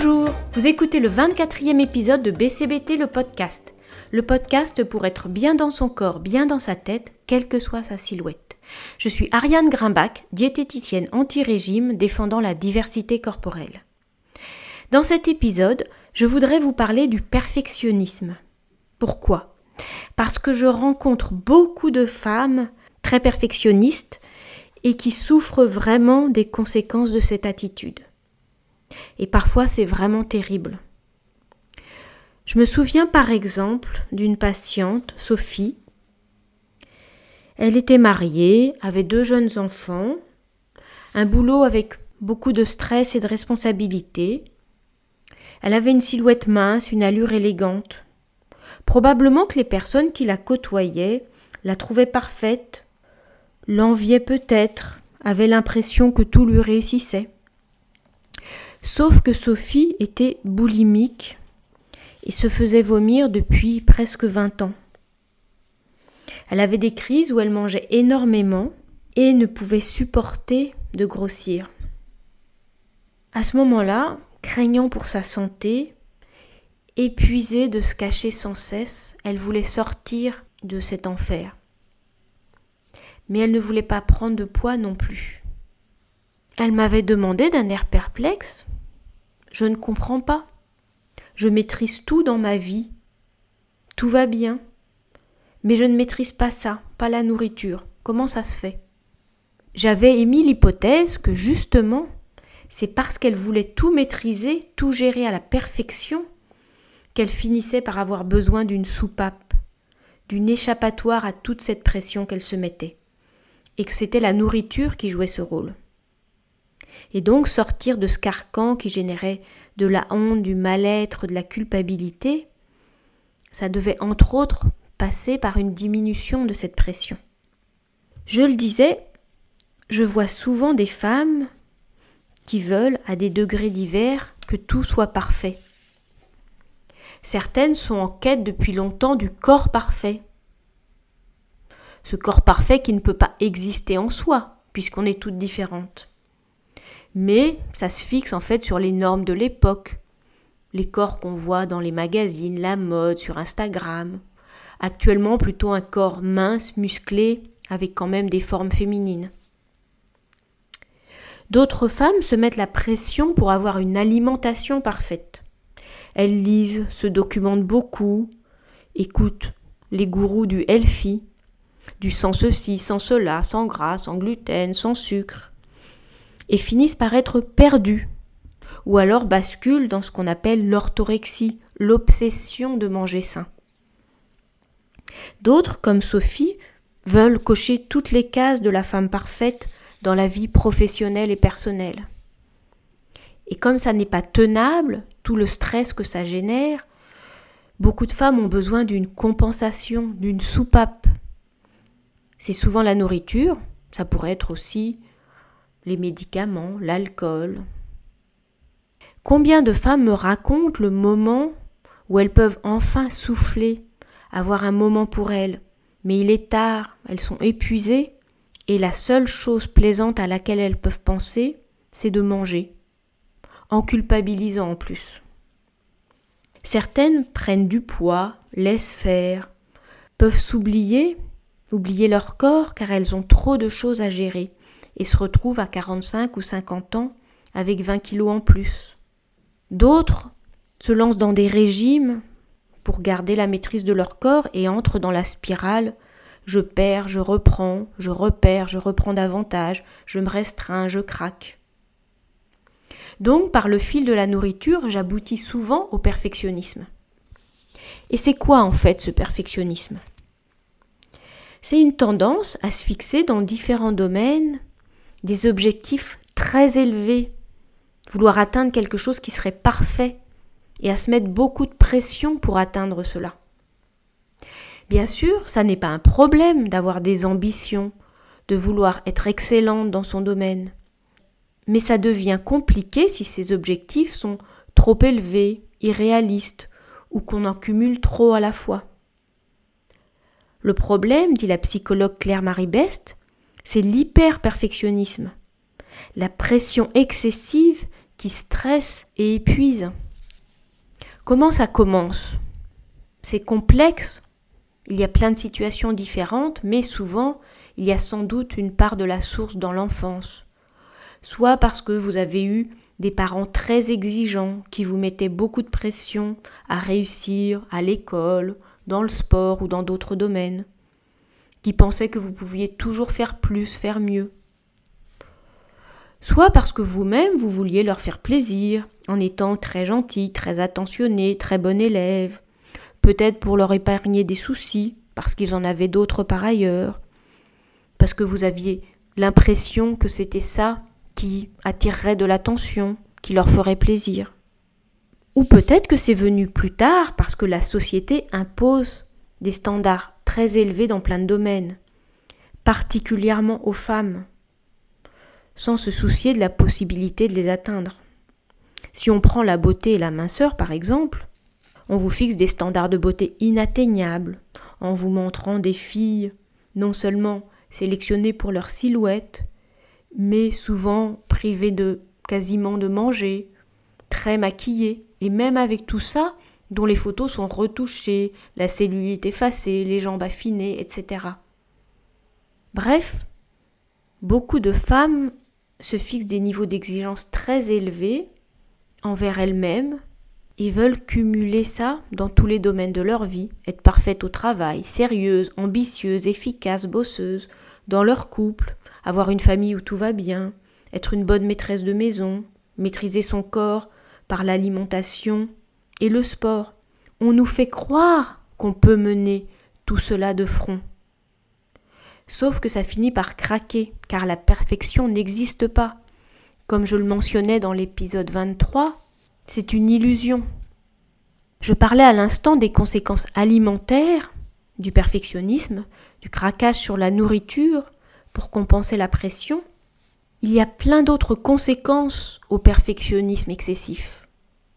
Bonjour, vous écoutez le 24e épisode de BCBT le podcast. Le podcast pour être bien dans son corps, bien dans sa tête, quelle que soit sa silhouette. Je suis Ariane Grimbach, diététicienne anti-régime défendant la diversité corporelle. Dans cet épisode, je voudrais vous parler du perfectionnisme. Pourquoi ? Parce que je rencontre beaucoup de femmes très perfectionnistes et qui souffrent vraiment des conséquences de cette attitude. Et parfois, c'est vraiment terrible. Je me souviens par exemple d'une patiente, Sophie. Elle était mariée, avait 2 jeunes enfants, un boulot avec beaucoup de stress et de responsabilités. Elle avait une silhouette mince, une allure élégante. Probablement que les personnes qui la côtoyaient la trouvaient parfaite, l'enviaient peut-être, avaient l'impression que tout lui réussissait. Sauf que Sophie était boulimique et se faisait vomir depuis presque 20 ans. Elle avait des crises où elle mangeait énormément et ne pouvait supporter de grossir. À ce moment-là, craignant pour sa santé, épuisée de se cacher sans cesse, elle voulait sortir de cet enfer. Mais elle ne voulait pas prendre de poids non plus. Elle m'avait demandé d'un air perplexe : « Je ne comprends pas. Je maîtrise tout dans ma vie. Tout va bien. Mais je ne maîtrise pas ça, pas la nourriture. Comment ça se fait ?» J'avais émis l'hypothèse que justement, c'est parce qu'elle voulait tout maîtriser, tout gérer à la perfection, qu'elle finissait par avoir besoin d'une soupape, d'une échappatoire à toute cette pression qu'elle se mettait, et que c'était la nourriture qui jouait ce rôle. Et donc sortir de ce carcan qui générait de la honte, du mal-être, de la culpabilité, ça devait entre autres passer par une diminution de cette pression. Je le disais, je vois souvent des femmes qui veulent, à des degrés divers, que tout soit parfait. Certaines sont en quête depuis longtemps du corps parfait. Ce corps parfait qui ne peut pas exister en soi, puisqu'on est toutes différentes. Mais ça se fixe en fait sur les normes de l'époque, les corps qu'on voit dans les magazines, la mode, sur Instagram. Actuellement plutôt un corps mince, musclé, avec quand même des formes féminines. D'autres femmes se mettent la pression pour avoir une alimentation parfaite. Elles lisent, se documentent beaucoup, écoutent les gourous du healthy, du sans ceci, sans cela, sans gras, sans gluten, sans sucre, et finissent par être perdues, ou alors basculent dans ce qu'on appelle l'orthorexie, l'obsession de manger sain. D'autres, comme Sophie, veulent cocher toutes les cases de la femme parfaite dans la vie professionnelle et personnelle. Et comme ça n'est pas tenable, tout le stress que ça génère, beaucoup de femmes ont besoin d'une compensation, d'une soupape. C'est souvent la nourriture, ça pourrait être aussi les médicaments, l'alcool. Combien de femmes me racontent le moment où elles peuvent enfin souffler, avoir un moment pour elles, mais il est tard, elles sont épuisées, et la seule chose plaisante à laquelle elles peuvent penser, c'est de manger, en culpabilisant en plus. Certaines prennent du poids, laissent faire, peuvent oublier leur corps car elles ont trop de choses à gérer et se retrouvent à 45 ou 50 ans avec 20 kilos en plus. D'autres se lancent dans des régimes pour garder la maîtrise de leur corps et entrent dans la spirale « je perds, je reprends, je repère, je reprends davantage, je me restreins, je craque ». Donc, par le fil de la nourriture, j'aboutis souvent au perfectionnisme. Et c'est quoi en fait ce perfectionnisme ? C'est une tendance à se fixer dans différents domaines des objectifs très élevés, vouloir atteindre quelque chose qui serait parfait et à se mettre beaucoup de pression pour atteindre cela. Bien sûr, ça n'est pas un problème d'avoir des ambitions, de vouloir être excellente dans son domaine. Mais ça devient compliqué si ces objectifs sont trop élevés, irréalistes ou qu'on en cumule trop à la fois. Le problème, dit la psychologue Claire-Marie Best, c'est l'hyper-perfectionnisme. La pression excessive qui stresse et épuise. Comment ça commence ? C'est complexe, il y a plein de situations différentes, mais souvent, il y a sans doute une part de la source dans l'enfance. Soit parce que vous avez eu des parents très exigeants qui vous mettaient beaucoup de pression à réussir à l'école, dans le sport ou dans d'autres domaines, qui pensaient que vous pouviez toujours faire plus, faire mieux. Soit parce que vous-même, vous vouliez leur faire plaisir en étant très gentil, très attentionné, très bon élève, peut-être pour leur épargner des soucis, parce qu'ils en avaient d'autres par ailleurs, parce que vous aviez l'impression que c'était ça qui attirerait de l'attention, qui leur ferait plaisir. Ou peut-être que c'est venu plus tard parce que la société impose des standards très élevés dans plein de domaines, particulièrement aux femmes, sans se soucier de la possibilité de les atteindre. Si on prend la beauté et la minceur par exemple, on vous fixe des standards de beauté inatteignables, en vous montrant des filles non seulement sélectionnées pour leur silhouette, mais souvent privées quasiment de manger, très maquillées, et même avec tout ça, dont les photos sont retouchées, la cellulite effacée, les jambes affinées, etc. Bref, beaucoup de femmes se fixent des niveaux d'exigence très élevés envers elles-mêmes et veulent cumuler ça dans tous les domaines de leur vie, être parfaites au travail, sérieuses, ambitieuses, efficaces, bosseuses, dans leur couple, avoir une famille où tout va bien, être une bonne maîtresse de maison, maîtriser son corps par l'alimentation et le sport. On nous fait croire qu'on peut mener tout cela de front. Sauf que ça finit par craquer, car la perfection n'existe pas. Comme je le mentionnais dans l'épisode 23, c'est une illusion. Je parlais à l'instant des conséquences alimentaires du perfectionnisme, du craquage sur la nourriture pour compenser la pression. Il y a plein d'autres conséquences au perfectionnisme excessif.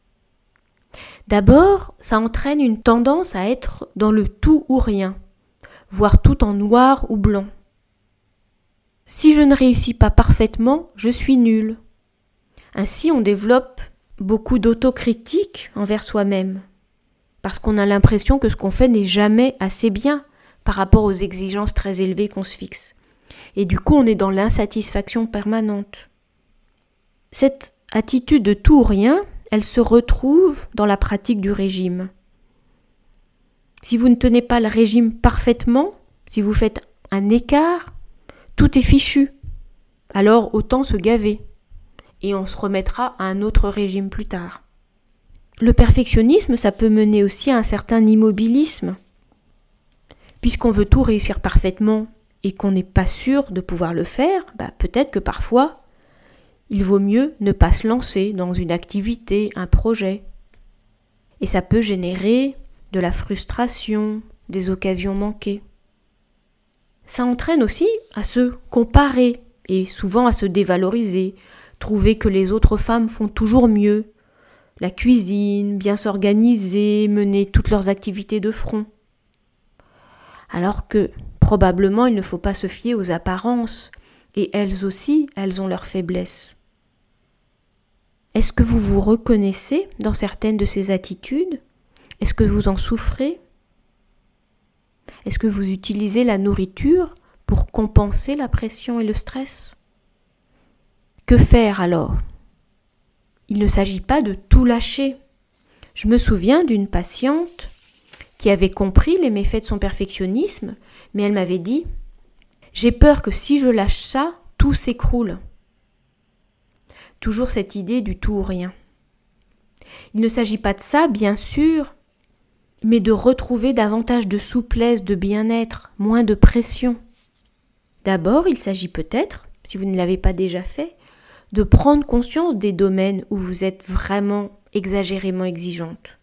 D'abord, ça entraîne une tendance à être dans le tout ou rien, voire tout en noir ou blanc. Si je ne réussis pas parfaitement, je suis nul. Ainsi, on développe beaucoup d'autocritique envers soi-même, parce qu'on a l'impression que ce qu'on fait n'est jamais assez bien par rapport aux exigences très élevées qu'on se fixe. Et du coup, on est dans l'insatisfaction permanente. Cette attitude de tout ou rien, elle se retrouve dans la pratique du régime. Si vous ne tenez pas le régime parfaitement, si vous faites un écart, tout est fichu. Alors autant se gaver. Et on se remettra à un autre régime plus tard. Le perfectionnisme, ça peut mener aussi à un certain immobilisme. Puisqu'on veut tout réussir parfaitement et qu'on n'est pas sûr de pouvoir le faire, peut-être que parfois, il vaut mieux ne pas se lancer dans une activité, un projet. Et ça peut générer de la frustration, des occasions manquées. Ça entraîne aussi à se comparer et souvent à se dévaloriser, trouver que les autres femmes font toujours mieux, la cuisine, bien s'organiser, mener toutes leurs activités de front. Alors que probablement il ne faut pas se fier aux apparences, et elles aussi, elles ont leurs faiblesses. Est-ce que vous vous reconnaissez dans certaines de ces attitudes ? Est-ce que vous en souffrez ? Est-ce que vous utilisez la nourriture pour compenser la pression et le stress ? Que faire alors ? Il ne s'agit pas de tout lâcher. Je me souviens d'une patiente qui avait compris les méfaits de son perfectionnisme, mais elle m'avait dit « J'ai peur que si je lâche ça, tout s'écroule. » Toujours cette idée du tout ou rien. Il ne s'agit pas de ça, bien sûr, mais de retrouver davantage de souplesse, de bien-être, moins de pression. D'abord, il s'agit peut-être, si vous ne l'avez pas déjà fait, de prendre conscience des domaines où vous êtes vraiment exagérément exigeante.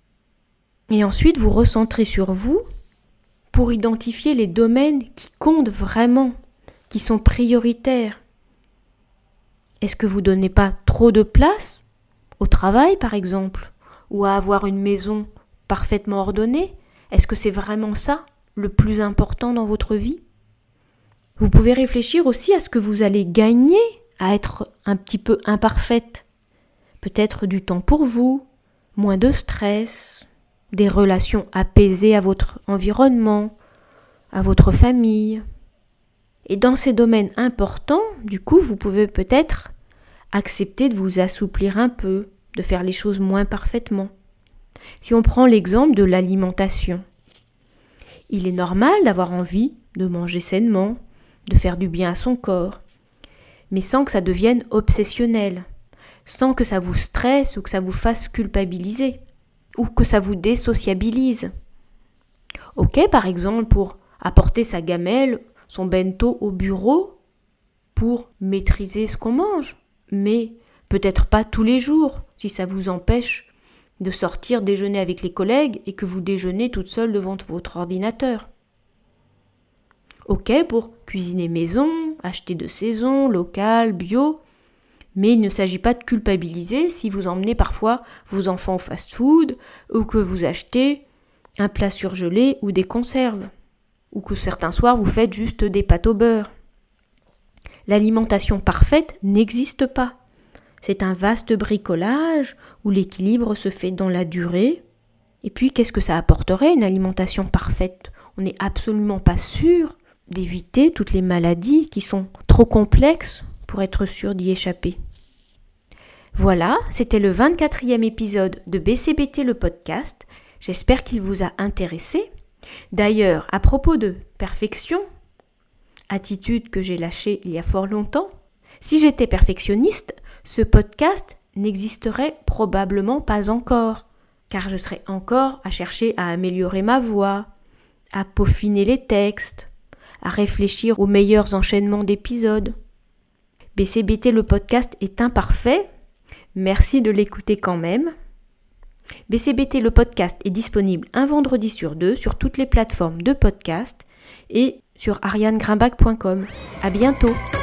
Et ensuite, vous recentrez sur vous pour identifier les domaines qui comptent vraiment, qui sont prioritaires. Est-ce que vous ne donnez pas trop de place au travail, par exemple, ou à avoir une maison parfaitement ordonnée ? Est-ce que c'est vraiment ça le plus important dans votre vie ? Vous pouvez réfléchir aussi à ce que vous allez gagner à être un petit peu imparfaite. peut-être du temps pour vous, moins de stress, des relations apaisées à votre environnement, à votre famille. Et dans ces domaines importants, du coup, vous pouvez peut-être accepter de vous assouplir un peu, de faire les choses moins parfaitement. Si on prend l'exemple de l'alimentation, il est normal d'avoir envie de manger sainement, de faire du bien à son corps, mais sans que ça devienne obsessionnel, sans que ça vous stresse ou que ça vous fasse culpabiliser, ou que ça vous désociabilise. Ok, par exemple, pour apporter sa gamelle, son bento au bureau, pour maîtriser ce qu'on mange, mais peut-être pas tous les jours, si ça vous empêche de sortir déjeuner avec les collègues et que vous déjeunez toute seule devant votre ordinateur. Ok, pour cuisiner maison, acheter de saison, local, bio, mais il ne s'agit pas de culpabiliser si vous emmenez parfois vos enfants au fast-food ou que vous achetez un plat surgelé ou des conserves, ou que certains soirs vous faites juste des pâtes au beurre. L'alimentation parfaite n'existe pas. C'est un vaste bricolage où l'équilibre se fait dans la durée. Et puis, qu'est-ce que ça apporterait, une alimentation parfaite ? On n'est absolument pas sûr d'éviter toutes les maladies qui sont trop complexes pour être sûr d'y échapper. Voilà, c'était le 24e épisode de BCBT le podcast. J'espère qu'il vous a intéressé. D'ailleurs, à propos de perfection, attitude que j'ai lâchée il y a fort longtemps, si j'étais perfectionniste, ce podcast n'existerait probablement pas encore, car je serais encore à chercher à améliorer ma voix, à peaufiner les textes, à réfléchir aux meilleurs enchaînements d'épisodes. BCBT le podcast est imparfait, merci de l'écouter quand même. BCBT le podcast est disponible un vendredi sur 2 sur toutes les plateformes de podcast et sur arianegrimbach.com. À bientôt.